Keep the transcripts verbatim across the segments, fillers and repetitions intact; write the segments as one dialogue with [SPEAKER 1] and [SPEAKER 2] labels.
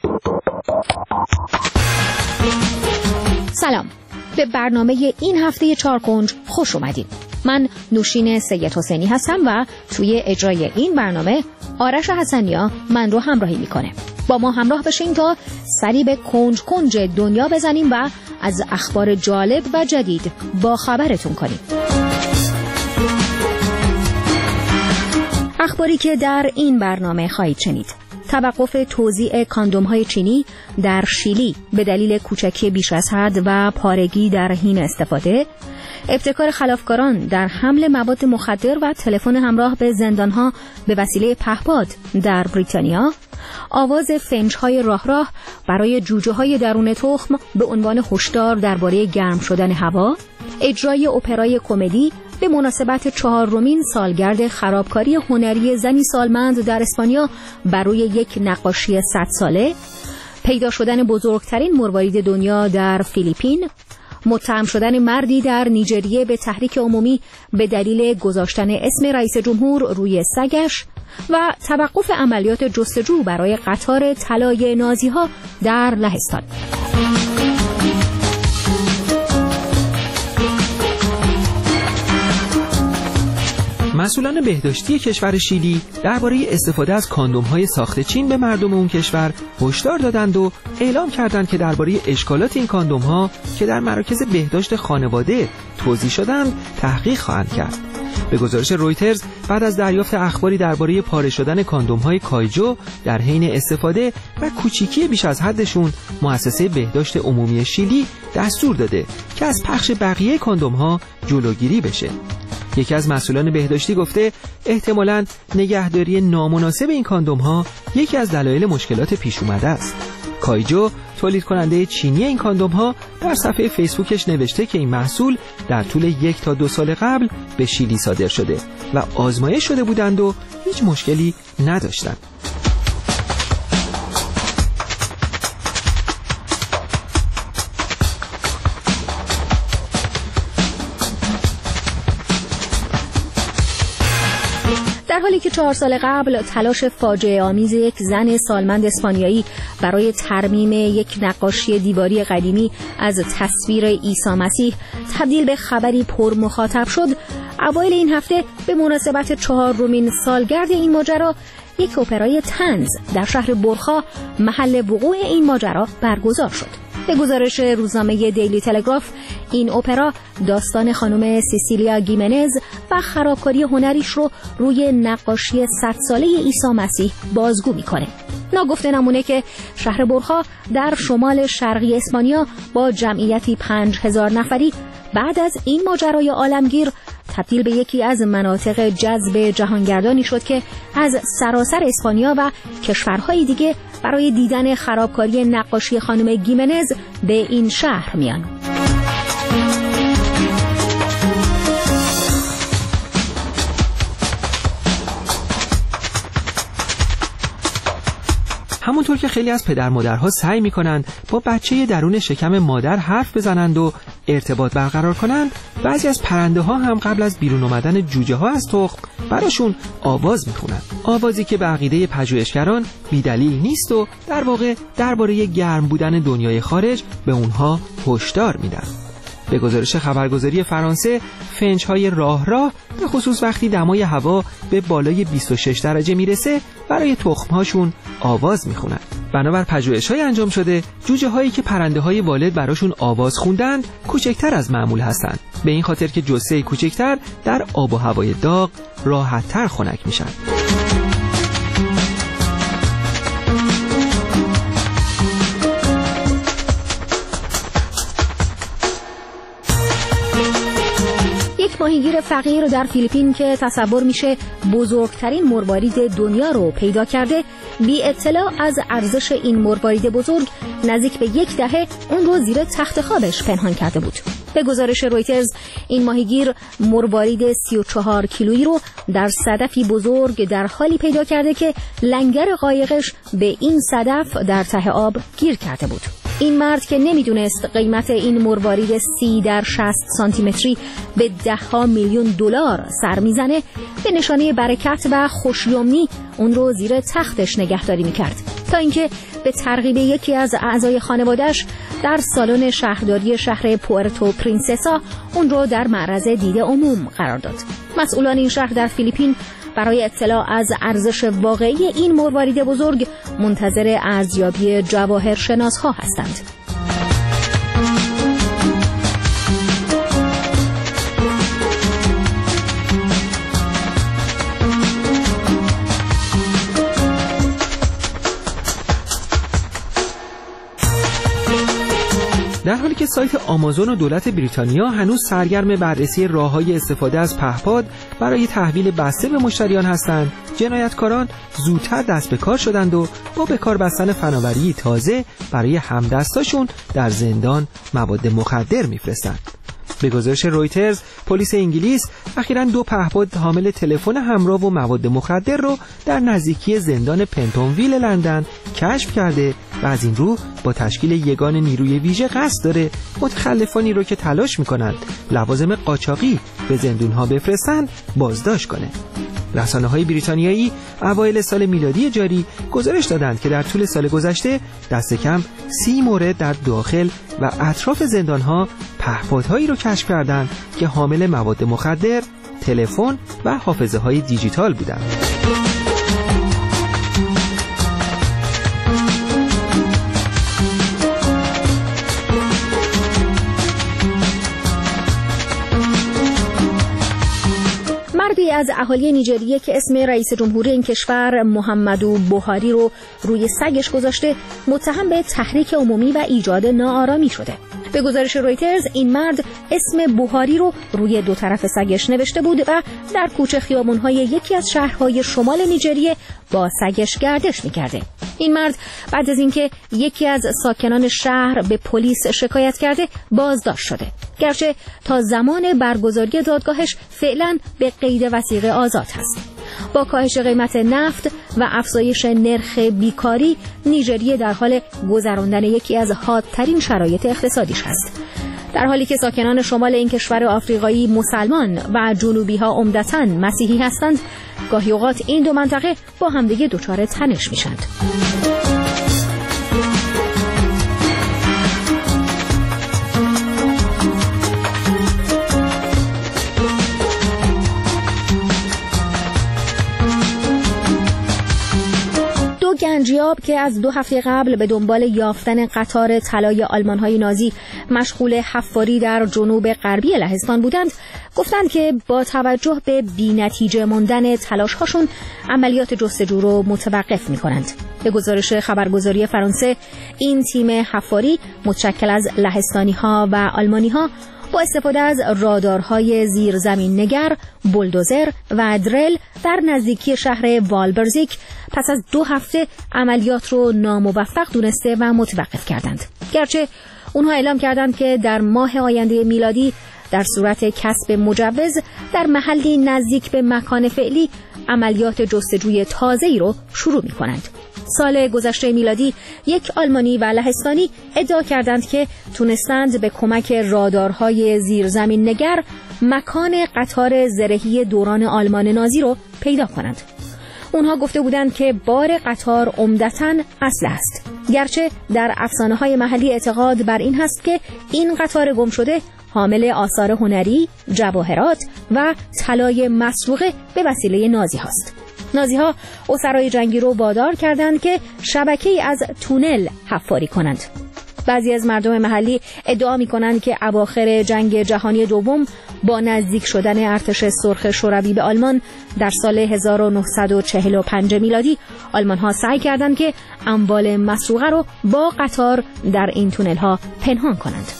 [SPEAKER 1] سلام، به برنامه این هفته چارکنج خوش اومدید. من نوشین سید حسینی هستم و توی اجرای این برنامه آرش حسنیا من رو همراهی میکنه. با ما همراه بشین تا سری به کنج کنج دنیا بزنیم و از اخبار جالب و جدید با خبرتون کنیم. اخباری که در این برنامه خواهید شنید: توقف توزیع کاندوم‌های چینی در شیلی به دلیل کوچکی بیش از حد و پارگی در حین استفاده، ابتکار خلافکاران در حمل مواد مخدر و تلفن همراه به زندان‌ها به وسیله پهپاد در بریتانیا، آواز فنج‌های راه راه برای جوجه‌های درون تخم به عنوان هشدار درباره گرم شدن هوا، اجرای اپرای کمدی به مناسبت چهارمین سالگرد خرابکاری هنری زنی سالمند در اسپانیا بر روی یک نقاشی صد ساله، پیدا شدن بزرگترین مروارید دنیا در فیلیپین، متهم شدن مردی در نیجریه به تحریک عمومی به دلیل گذاشتن اسم رئیس جمهور روی سگش و توقف عملیات جستجو برای قطار طلای نازی‌ها در لهستان.
[SPEAKER 2] مسئولان بهداشتی کشور شیلی درباره استفاده از کاندوم‌های ساخت چین به مردم اون کشور هشدار دادند و اعلام کردند که درباره اشکالات این کاندوم‌ها که در مراکز بهداشت خانواده توزیع شدند تحقیق خواهند کرد. به گزارش رویترز، بعد از دریافت اخباری درباره پاره شدن کاندوم‌های کایجو در حین استفاده و کوچیکی بیش از حدشون، مؤسسه بهداشت عمومی شیلی دستور داده که از پخش بقیه کاندوم‌ها جلوگیری بشه. یکی از مسئولان بهداشتی گفته احتمالاً نگهداری نامناسب این کاندوم‌ها یکی از دلایل مشکلات پیش اومده است. کایجو، تولید کننده چینی این کاندوم‌ها، در صفحه فیسبوکش نوشته که این محصول در طول یک تا دو سال قبل به شیلی صادر شده و آزمایش شده بودند و هیچ مشکلی نداشتند.
[SPEAKER 1] در حالی که چهار سال قبل تلاش فاجعه آمیز یک زن سالمند اسپانیایی برای ترمیم یک نقاشی دیواری قدیمی از تصویر عیسی مسیح تبدیل به خبری پر مخاطب شد، اوایل این هفته به مناسبت چهارمین سالگرد این ماجرا یک اپرای طنز در شهر برخا، محل وقوع این ماجرا، برگزار شد. به گزارش روزنامه دیلی تلگراف، این اپرا داستان خانم سیسیلیا گیمنز و خرابکاری هنریش رو روی نقاشی صد ساله عیسی مسیح بازگو میکنه. ناگفته نمونه که شهر برخا در شمال شرقی اسپانیا با جمعیتی پنج هزار نفری بعد از این ماجرای عالمگیر تبدیل به یکی از مناطق جذب جهانگردانی شد که از سراسر اسپانیا و کشورهای دیگه برای دیدن خرابکاری نقاشی خانم گیمنز به این شهر میان.
[SPEAKER 2] همونطور که خیلی از پدر مادرها سعی میکنند با بچه درون شکم مادر حرف بزنند و ارتباط برقرار کنند، بعضی از پرنده ها هم قبل از بیرون آمدن جوجه ها از تخم براشون آواز میخونند. آوازی که به عقیده پژوهشگران بی‌دلیل نیست و در واقع درباره گرم بودن دنیای خارج به اونها هشدار میدن. به گزارش خبرگزاری فرانسه، فنج‌های راه راه به خصوص وقتی دمای هوا به بالای بیست و شش درجه میرسه برای تخم‌هاشون آواز میخونن. بنابر پژوهش‌های انجام شده، جوجه‌هایی که پرنده‌های والد براشون آواز خوندن کوچکتر از معمول هستند. به این خاطر که جثه کوچکتر در آب و هوای داغ راحت‌تر خنک میشن.
[SPEAKER 1] ماهیگیر فقیر در فیلیپین که تصور میشه بزرگترین مروارید دنیا رو پیدا کرده، بی اطلاع از ارزش این مروارید بزرگ نزدیک به یک دهه اون رو زیر تخت خوابش پنهان کرده بود. به گزارش رویترز، این ماهیگیر مروارید سی و چهار کیلویی رو در صدفی بزرگ در حالی پیدا کرده که لنگر قایقش به این صدف در ته آب گیر کرده بود. این مرد که نمیدونست قیمت این مروارید سی در شصت سانتی متری به ده ها میلیون دلار سر میزنه، به نشانه برکت و خوشیومنی اون رو زیر تختش نگهداری میکرد. تا اینکه به ترغیب یکی از اعضای خانواده‌اش در سالن شهرداری شهر پورتو پرینسسا اون رو در معرض دید عموم قرار داد. مسئولان این شهر در فیلیپین برای اطلاع از ارزش واقعی این مروارید بزرگ منتظر ارزیابی جواهرشناس‌ها هستند.
[SPEAKER 2] در حالی که سایت آمازون و دولت بریتانیا هنوز سرگرم بررسی راه‌های استفاده از پهپاد برای تحویل بسته به مشتریان هستند، جنایتکاران زودتر دست به کار شدند و با به کار بستن فناوری تازه برای همدستاشون در زندان مواد مخدر میفرستند. به گزارش رویترز، پلیس انگلیس اخیراً دو پهپاد حامل تلفن همراه و مواد مخدر رو در نزدیکی زندان پنتونویل لندن کشف کرده و از این رو با تشکیل یگان نیروی ویژه قصد داره متخلفانی رو که تلاش میکنند لوازم قاچاقی به زندونها بفرستند بازداشت کنه. رسانه‌های بریتانیایی اوایل سال میلادی جاری گزارش دادند که در طول سال گذشته دست کم سی مورد در داخل و اطراف زندان‌ها پهپادهایی رو کشف کردند که حامل مواد مخدر، تلفن و حافظه‌های دیجیتال بودند.
[SPEAKER 1] مردی از اهالی نیجریه که اسم رئیس جمهوری این کشور محمدو بوهاری رو روی سگش گذاشته متهم به تحریک عمومی و ایجاد ناآرامی شده. به گزارش رویترز این مرد اسم بوهاری رو روی دو طرف سگش نوشته بود و در کوچه خیابون‌های یکی از شهرهای شمال نیجریه با سگش گردش می‌کرده. این مرد بعد از اینکه یکی از ساکنان شهر به پلیس شکایت کرده بازداشت شده، گرچه تا زمان برگزاری دادگاهش فعلا به قید وثیقه آزاد هست. با کاهش قیمت نفت و افزایش نرخ بیکاری، نیجریه در حال گذراندن یکی از حادترین شرایط اقتصادیش هست. در حالی که ساکنان شمال این کشور آفریقایی مسلمان و جنوبی ها عمدتاً مسیحی هستند، گاهی اوقات این دو منطقه با همدیگه دچار تنش میشند. گنجیاب که از دو هفته قبل به دنبال یافتن قطار طلای آلمان‌های نازی مشغول حفاری در جنوب غربی لهستان بودند، گفتند که با توجه به بی‌نتیجه ماندن تلاش‌هاشون عملیات جستجو رو متوقف می‌کنند. به گزارش خبرگزاری فرانسه، این تیم حفاری متشکل از لهستانی‌ها و آلمانی‌ها با استفاده از رادارهای زیرزمین نگر، بولدوزر و درل در نزدیکی شهر والبرزیک پس از دو هفته عملیات رو ناموفق دونسته و متوقف کردند. گرچه اونها اعلام کردند که در ماه آینده میلادی در صورت کسب مجوز در محلی نزدیک به مکان فعلی عملیات جستجوی تازه‌ای رو شروع می‌کنند. سال گذشته میلادی یک آلمانی و لهستانی ادعا کردند که تونستند به کمک رادارهای زیرزمین نگر مکان قطار زرهی دوران آلمان نازی رو پیدا کنند. اونها گفته بودند که بار قطار عمدتاً اسلحه است، گرچه در افسانه‌های محلی اعتقاد بر این هست که این قطار گم شده حامل آثار هنری، جواهرات و طلای مسروقه به وسیله نازی هاست. نازی ها اسرای جنگی رو وادار کردند که شبکه‌ای از تونل حفاری کنند. بعضی از مردم محلی ادعا می‌کنند که اواخر جنگ جهانی دوم با نزدیک شدن ارتش سرخ شوروی به آلمان در سال هزار و نهصد و چهل و پنج میلادی آلمان‌ها سعی کردند که اموال مسروقه رو با قطار در این تونل‌ها پنهان کنند.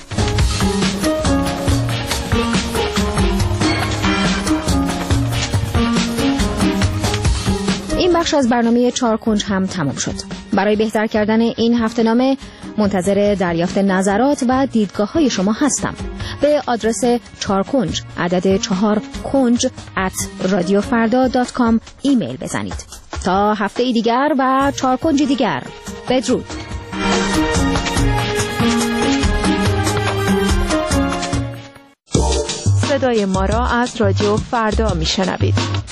[SPEAKER 1] این بخش از برنامه چهار کنج هم تمام شد. برای بهتر کردن این هفته‌نامه منتظر دریافت نظرات و دیدگاه‌های شما هستم. به آدرس چهار کنج عدد چهار کنج ات رادیو فردا دات کام ایمیل بزنید. تا هفته دیگر و چهار کنج دیگر، بدرود.
[SPEAKER 3] صدای ما را از رادیو فردا میشنوید.